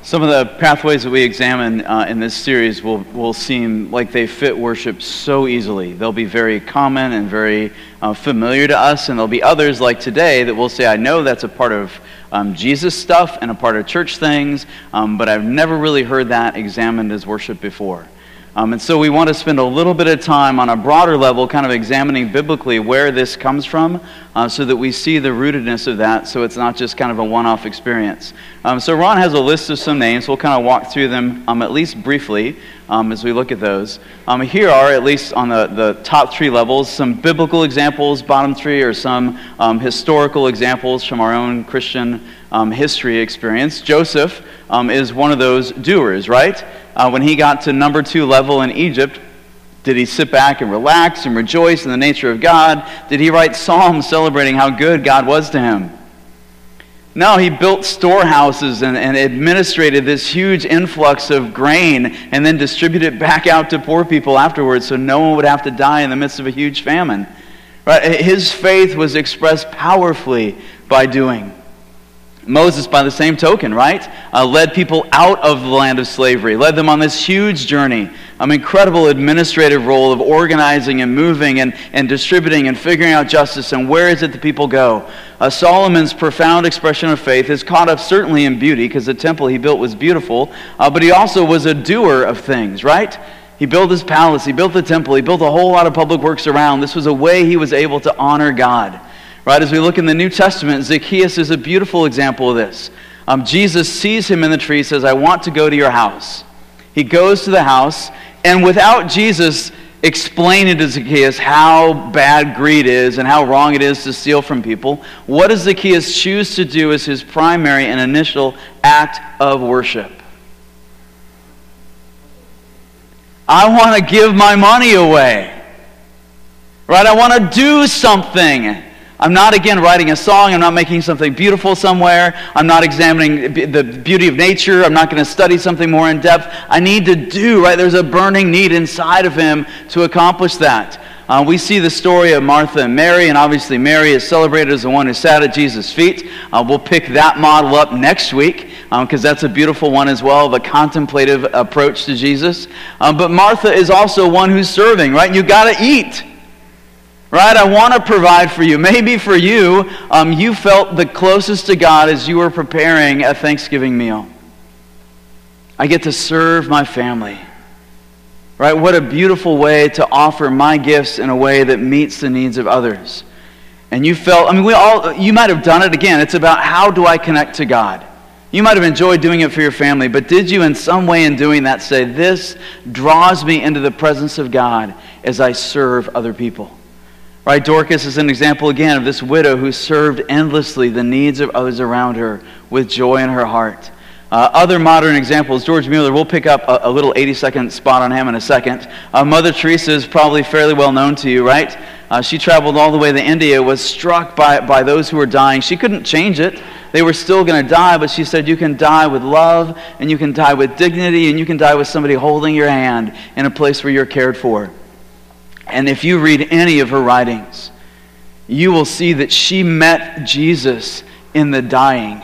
Some of the pathways that we examine in this series will seem like they fit worship so easily. They'll be very common and very familiar to us, and there'll be others like today that will say, I know that's a part of Jesus stuff and a part of church things, but I've never really heard that examined as worship before. And so we want to spend a little bit of time on a broader level kind of examining biblically where this comes from so that we see the rootedness of that, so it's not just kind of a one-off experience. So Ron has a list of some names. We'll kind of walk through them at least briefly as we look at those. Here are, at least on the top three levels, some biblical examples. Bottom three are some historical examples from our own Christian history experience. Joseph is one of those doers, right? When he got to number 2 level in Egypt, did he sit back and relax and rejoice in the nature of God? Did he write psalms celebrating how good God was to him? No, he built storehouses and administrated this huge influx of grain and then distributed it back out to poor people afterwards so no one would have to die in the midst of a huge famine. Right? His faith was expressed powerfully by doing. Moses, by the same token, right, led people out of the land of slavery, led them on this huge journey, incredible administrative role of organizing and moving and distributing and figuring out justice and where is it that people go. Solomon's profound expression of faith is caught up certainly in beauty because the temple he built was beautiful, but he also was a doer of things, right? He built his palace, he built the temple, he built a whole lot of public works around. This was a way he was able to honor God. Right, as we look in the New Testament, Zacchaeus is a beautiful example of this. Jesus sees him in the tree, says, I want to go to your house. He goes to the house, and without Jesus explaining to Zacchaeus how bad greed is and how wrong it is to steal from people, what does Zacchaeus choose to do as his primary and initial act of worship? I want to give my money away. Right, I want to do something. I'm not, again, writing a song. I'm not making something beautiful somewhere. I'm not examining the beauty of nature. I'm not going to study something more in depth. I need to do, right? There's a burning need inside of him to accomplish that. We see the story of Martha and Mary, and obviously Mary is celebrated as the one who sat at Jesus' feet. We'll pick that model up next week because that's a beautiful one as well, of a contemplative approach to Jesus. But Martha is also one who's serving, right? You got to eat. Right, I want to provide for you. Maybe for you, you felt the closest to God as you were preparing a Thanksgiving meal. I get to serve my family. Right, what a beautiful way to offer my gifts in a way that meets the needs of others. And you felt, you might have done it again. It's about how do I connect to God? You might have enjoyed doing it for your family, but did you in some way in doing that say, this draws me into the presence of God as I serve other people? Right, Dorcas is an example again of this widow who served endlessly the needs of others around her with joy in her heart. Other modern examples, George Mueller, we'll pick up a little 80-second spot on him in a second. Mother Teresa is probably fairly well known to you, right? She traveled all the way to India, was struck by those who were dying. She couldn't change it. They were still going to die, but she said, you can die with love, and you can die with dignity, and you can die with somebody holding your hand in a place where you're cared for. And if you read any of her writings, you will see that she met Jesus in the dying.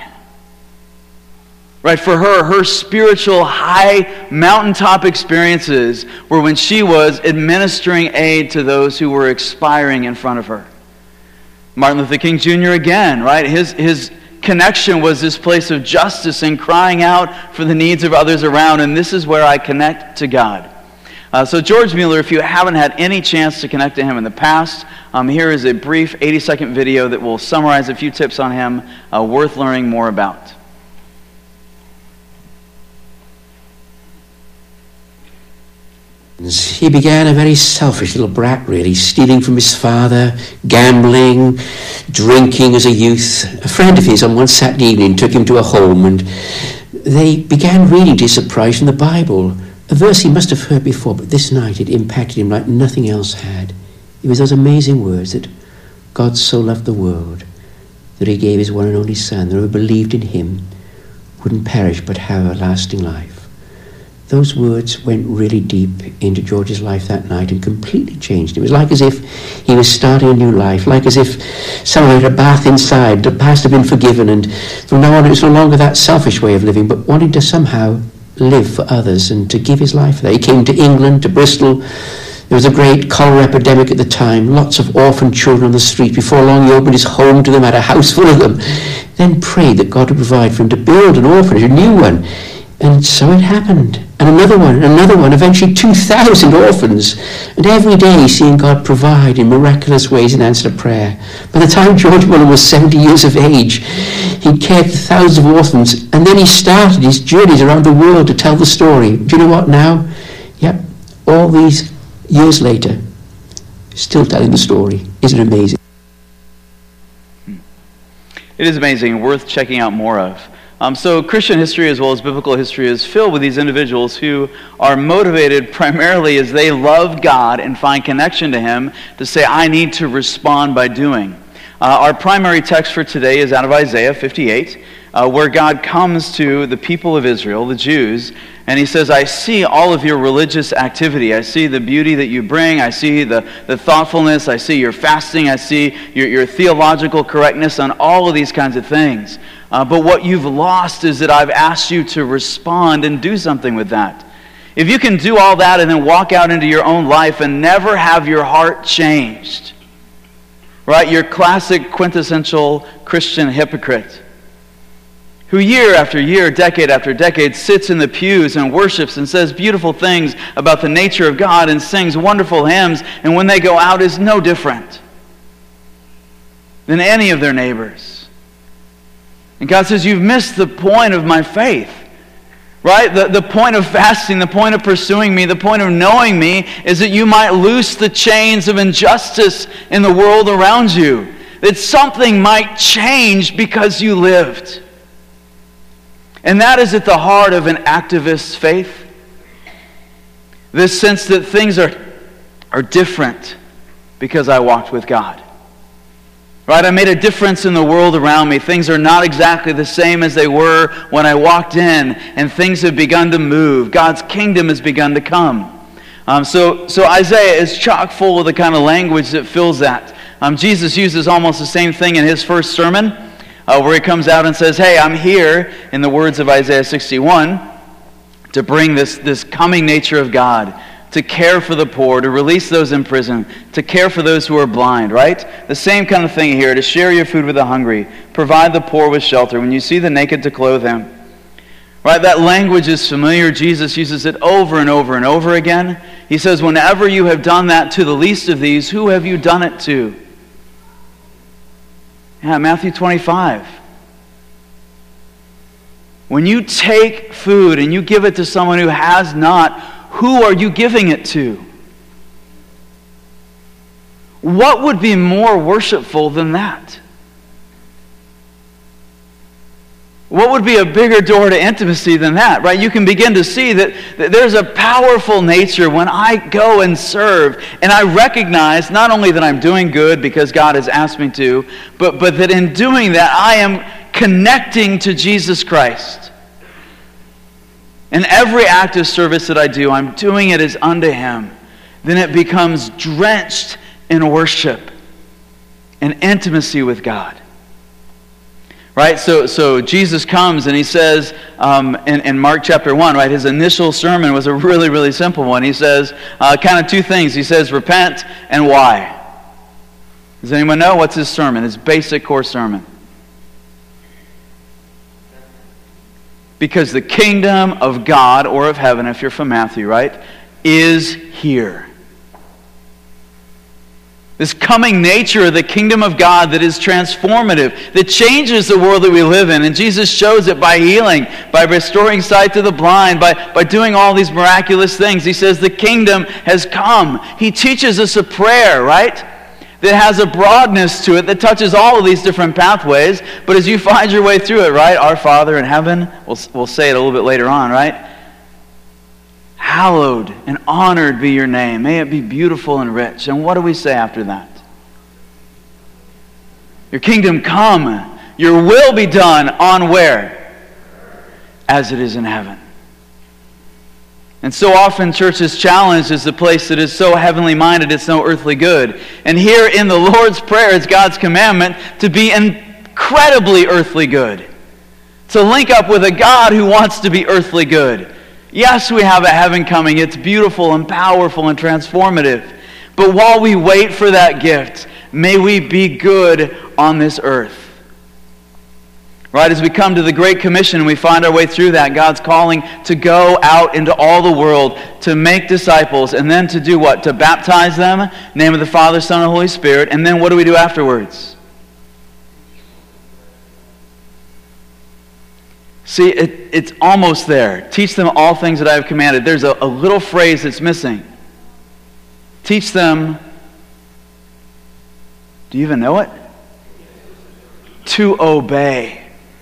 Right, for her spiritual high mountaintop experiences were when she was administering aid to those who were expiring in front of her. Martin Luther King Jr. again, right? His connection was this place of justice and crying out for the needs of others around, and this is where I connect to God. So George Mueller, if you haven't had any chance to connect to him in the past, here is a brief 80-second video that will summarize a few tips on him worth learning more about. He began a very selfish little brat, really, stealing from his father, gambling, drinking as a youth. A friend of his on one Saturday evening took him to a home and they began reading to his surprise from the Bible. A verse he must have heard before, but this night it impacted him like nothing else had. It was those amazing words that God so loved the world that he gave his one and only Son, that whoever believed in him wouldn't perish but have everlasting life. those words went really deep into George's life that night and completely changed him. It was like as if he was starting a new life, like as if someone had a bath inside, the past had been forgiven, and from now on it was no longer that selfish way of living, but wanting to somehow live for others and to give his life there. He came to England, to Bristol. There was a great cholera epidemic at the time, lots of orphan children on the street. Before long he opened his home to them, had a house full of them, then prayed that God would provide for him to build an orphanage, a new one. And so it happened. And another one, eventually 2,000 orphans. And every day seeing God provide in miraculous ways in answer to prayer. By the time George Mullin was 70 years of age, he cared for thousands of orphans. And then he started his journeys around the world to tell the story. Do you know what now? Yep, all these years later, still telling the story. Isn't it amazing? It is amazing and worth checking out more of. So Christian history as well as biblical history is filled with these individuals who are motivated primarily as they love God and find connection to Him to say, I need to respond by doing. Our primary text for today is out of Isaiah 58, where God comes to the people of Israel, the Jews, and He says, I see all of your religious activity. I see the beauty that you bring. I see the thoughtfulness. I see your fasting. I see your theological correctness on all of these kinds of things. But what you've lost is that I've asked you to respond and do something with that. If you can do all that and then walk out into your own life and never have your heart changed, right? Your classic quintessential Christian hypocrite who year after year, decade after decade, sits in the pews and worships and says beautiful things about the nature of God and sings wonderful hymns, and when they go out is no different than any of their neighbors. And God says, you've missed the point of my faith. Right? The point of fasting, the point of pursuing me, the point of knowing me is that you might loose the chains of injustice in the world around you. That something might change because you lived. And that is at the heart of an activist's faith. This sense that things are different because I walked with God. Right? I made a difference in the world around me. Things are not exactly the same as they were when I walked in, and things have begun to move. God's kingdom has begun to come. So Isaiah is chock full of the kind of language that fills that. Jesus uses almost the same thing in his first sermon, where he comes out and says, hey, I'm here, in the words of Isaiah 61, to bring this coming nature of God, to care for the poor, to release those in prison, to care for those who are blind, right? The same kind of thing here, to share your food with the hungry, provide the poor with shelter, when you see the naked to clothe them. Right? That language is familiar. Jesus uses it over and over and over again. He says, whenever you have done that to the least of these, who have you done it to? Yeah, Matthew 25. When you take food and you give it to someone who has not, who are you giving it to? What would be more worshipful than that? What would be a bigger door to intimacy than that, right? You can begin to see that there's a powerful nature when I go and serve, and I recognize not only that I'm doing good because God has asked me to, but that in doing that I am connecting to Jesus Christ. And every act of service that I do, I'm doing it as unto Him. Then it becomes drenched in worship and intimacy with God. Right? So Jesus comes and He says in Mark chapter 1, right, His initial sermon was a really, really simple one. He says kind of two things. He says, repent and why. Does anyone know what's His sermon? His basic core sermon. Because the kingdom of God, or of heaven, if you're from Matthew, right, is here. This coming nature of the kingdom of God that is transformative, that changes the world that we live in. And Jesus shows it by healing, by restoring sight to the blind, by doing all these miraculous things. He says the kingdom has come. He teaches us a prayer, right? That has a broadness to it that touches all of these different pathways. But as you find your way through it, right? Our Father in heaven, we'll say it a little bit later on, right? Hallowed and honored be your name. May it be beautiful and rich. And what do we say after that? Your kingdom come. Your will be done on where? As it is in heaven. And so often church's challenge is the place that is so heavenly minded it's no earthly good. And here in the Lord's Prayer it's God's commandment to be incredibly earthly good. To link up with a God who wants to be earthly good. Yes, we have a heaven coming. It's beautiful and powerful and transformative. But while we wait for that gift, may we be good on this earth. Right, as we come to the Great Commission and we find our way through that, God's calling to go out into all the world, to make disciples, and then to do what? To baptize them, in the name of the Father, Son, and Holy Spirit, and then what do we do afterwards? See, it's almost there. Teach them all things that I have commanded. There's a little phrase that's missing. Teach them, do you even know it? To obey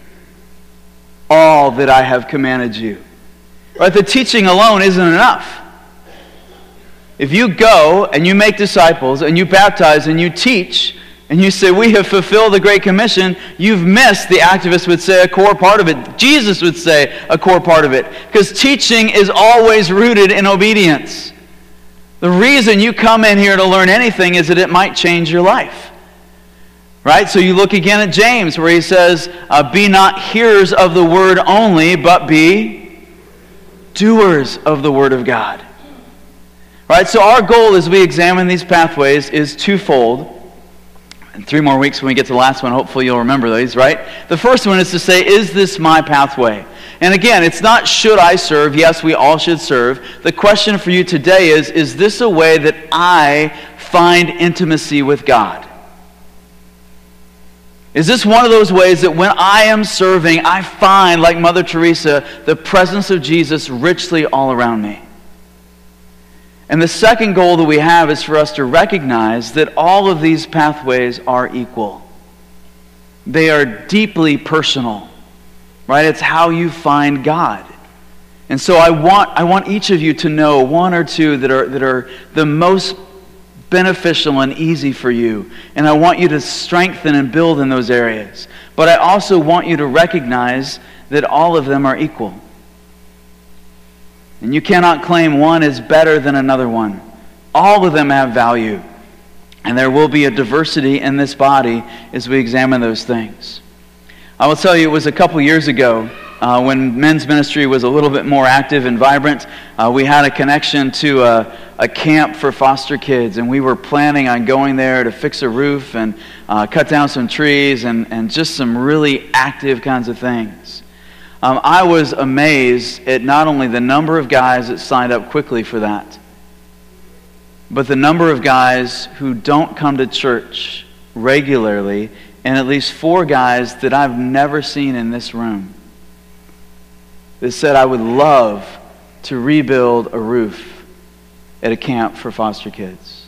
all that I have commanded you. Right? The teaching alone isn't enough. If you go and you make disciples and you baptize and you teach and you say, we have fulfilled the Great Commission, you've missed, the activists would say, a core part of it. Jesus would say a core part of it. Because teaching is always rooted in obedience. The reason you come in here to learn anything is that it might change your life. Right? So you look again at James where he says, be not hearers of the word only, but be doers of the word of God. Right? So our goal as we examine these pathways is twofold. In 3 more weeks when we get to the last one, hopefully you'll remember these, right? The first one is to say, is this my pathway? And again, it's not should I serve? Yes, we all should serve. The question for you today is this a way that I find intimacy with God? Is this one of those ways that when I am serving, I find, like Mother Teresa, the presence of Jesus richly all around me? And the second goal that we have is for us to recognize that all of these pathways are equal. They are deeply personal, right? It's how you find God. And so I want each of you to know one or two that are the most beneficial and easy for you. And I want you to strengthen and build in those areas. But I also want you to recognize that all of them are equal. And you cannot claim one is better than another one. All of them have value. And there will be a diversity in this body as we examine those things. I will tell you, it was a couple years ago when men's ministry was a little bit more active and vibrant. We had a connection to a camp for foster kids, and we were planning on going there to fix a roof and cut down some trees and just some really active kinds of things. I was amazed at not only the number of guys that signed up quickly for that, but the number of guys who don't come to church regularly, and at least 4 guys that I've never seen in this room that said, I would love to rebuild a roof at a camp for foster kids.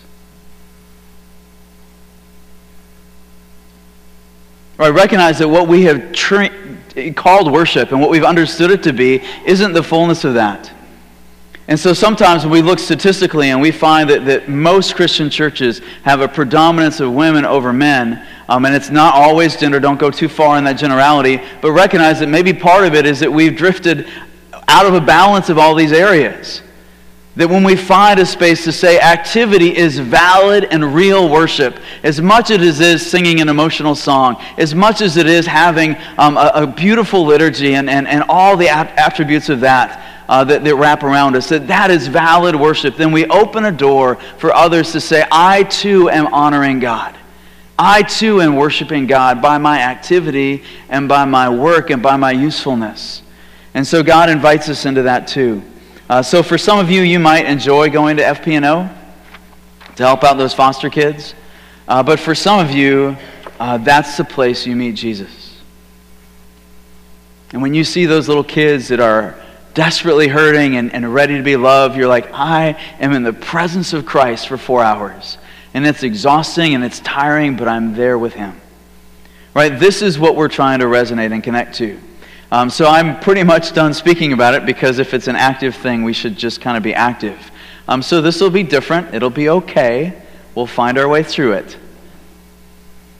I recognize that what we have called worship and what we've understood it to be isn't the fullness of that. And so sometimes when we look statistically and we find that most Christian churches have a predominance of women over men, and it's not always gender, don't go too far in that generality, but recognize that maybe part of it is that we've drifted out of a balance of all these areas. That when we find a space to say activity is valid and real worship, as much as it is singing an emotional song, as much as it is having a beautiful liturgy and all the attributes of that, that wrap around us, that is valid worship, then we open a door for others to say, I too am honoring God. I too am worshiping God by my activity and by my work and by my usefulness. And so God invites us into that too. So for some of you, you might enjoy going to FP&O to help out those foster kids. But for some of you, that's the place you meet Jesus. And when you see those little kids that are desperately hurting and ready to be loved, you're like, I am in the presence of Christ for 4 hours. And it's exhausting and it's tiring, but I'm there with Him. Right? This is what we're trying to resonate and connect to. So I'm pretty much done speaking about it, because if it's an active thing, we should just kind of be active. So this will be different. It'll be okay. We'll find our way through it.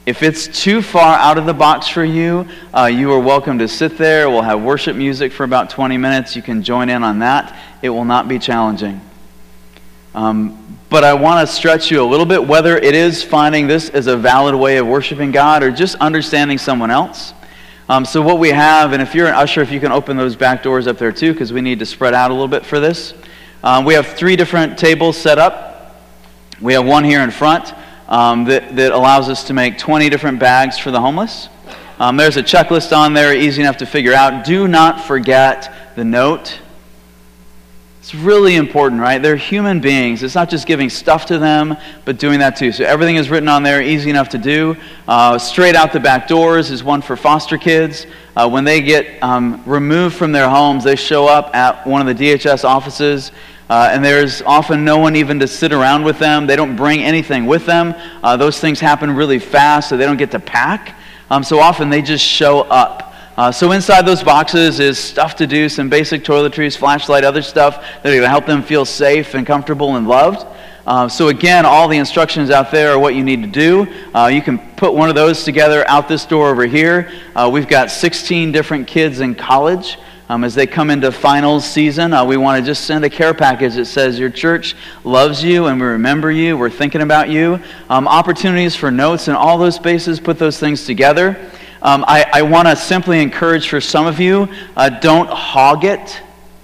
If it's too far out of the box for you, you are welcome to sit there. We'll have worship music for about 20 minutes. You can join in on that. It will not be challenging. But I want to stretch you a little bit, whether it is finding this as a valid way of worshiping God or just understanding someone else. So what we have, and if you're an usher, if you can open those back doors up there too, because we need to spread out a little bit for this. We have 3 different tables set up. We have one here in front that allows us to make 20 different bags for the homeless. There's a checklist on there, easy enough to figure out. Do not forget the note. It's really important, right? They're human beings. It's not just giving stuff to them, but doing that too. So everything is written on there, easy enough to do. Straight out the back doors is one for foster kids. When they get removed from their homes, they show up at one of the DHS offices, and there's often no one even to sit around with them. They don't bring anything with them. Those things happen really fast, so they don't get to pack. So often they just show up. So inside those boxes is stuff to do, some basic toiletries, flashlight, other stuff that are going to help them feel safe and comfortable and loved. So again, all the instructions out there are what you need to do. You can put one of those together out this door over here. We've got 16 different kids in college. As they come into finals season, we want to just send a care package that says your church loves you and we remember you, we're thinking about you. Opportunities for notes in all those spaces, put those things together. I want to simply encourage for some of you, don't hog it.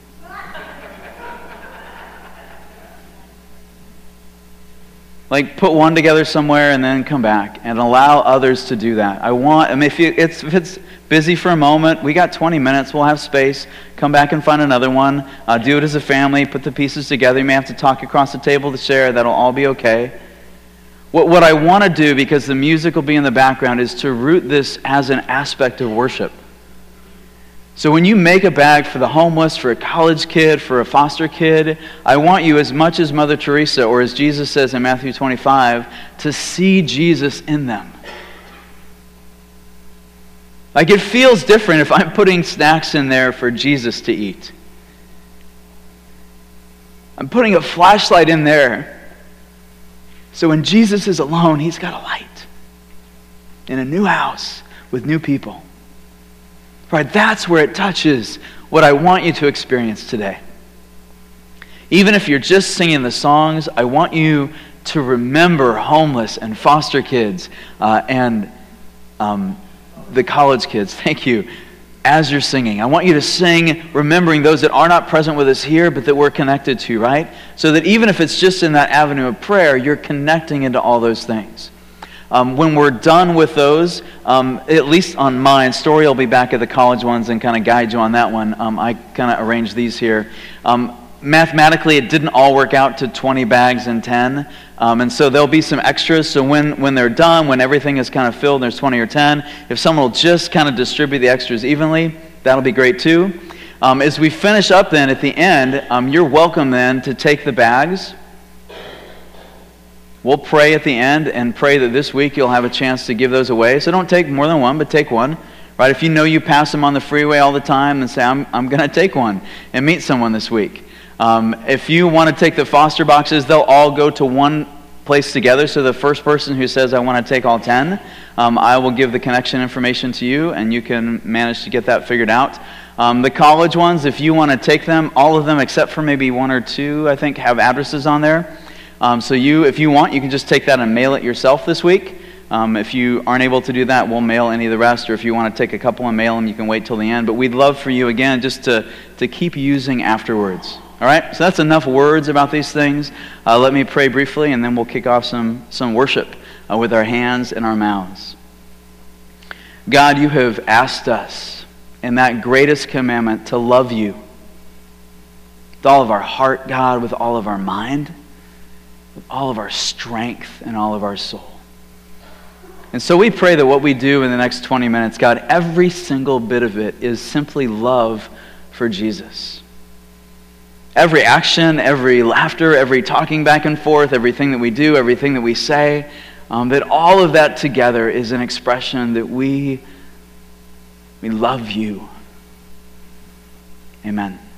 Like put one together somewhere and then come back and allow others to do that. If it's busy for a moment, we got 20 minutes, we'll have space. Come back and find another one. Do it as a family, put the pieces together. You may have to talk across the table to share. That'll all be okay. What I want to do, because the music will be in the background, is to root this as an aspect of worship. So when you make a bag for the homeless, for a college kid, for a foster kid, I want you, as much as Mother Teresa, or as Jesus says in Matthew 25, to see Jesus in them. Like it feels different if I'm putting snacks in there for Jesus to eat. I'm putting a flashlight in there. So when Jesus is alone, he's got a light in a new house with new people. Right, that's where it touches what I want you to experience today. Even if you're just singing the songs, I want you to remember homeless and foster kids and the college kids. Thank you. As you're singing, I want you to sing remembering those that are not present with us here, but that we're connected to, right? So that even if it's just in that avenue of prayer, you're connecting into all those things. When we're done with those, at least on mine, Story will be back at the college ones and kind of guide you on that one. I kind of arranged these here. Mathematically, it didn't all work out to 20 bags and 10. And so there'll be some extras. So when they're done, when everything is kind of filled, there's 20 or 10. If someone will just kind of distribute the extras evenly, that'll be great too. As we finish up then at the end, you're welcome then to take the bags. We'll pray at the end and pray that this week you'll have a chance to give those away. So don't take more than one, but take one. Right? If you know you pass them on the freeway all the time, then say, I'm going to take one and meet someone this week. If you want to take the foster boxes, they'll all go to one place together. So the first person who says, I want to take all 10, I will give the connection information to you, and you can manage to get that figured out. The college ones, if you want to take them, all of them except for maybe 1 or 2, I think, have addresses on there. So if you want, you can just take that and mail it yourself this week. If you aren't able to do that, we'll mail any of the rest. Or if you want to take a couple and mail them, you can wait till the end. But we'd love for you, again, just to keep using afterwards. All right? So that's enough words about these things. Let me pray briefly, and then we'll kick off some worship with our hands and our mouths. God, you have asked us in that greatest commandment to love you with all of our heart, God, with all of our mind, with all of our strength and all of our soul. And so we pray that what we do in the next 20 minutes, God, every single bit of it is simply love for Jesus. Every action, every laughter, every talking back and forth, everything that we do, everything that we say, that all of that together is an expression that we love you. Amen.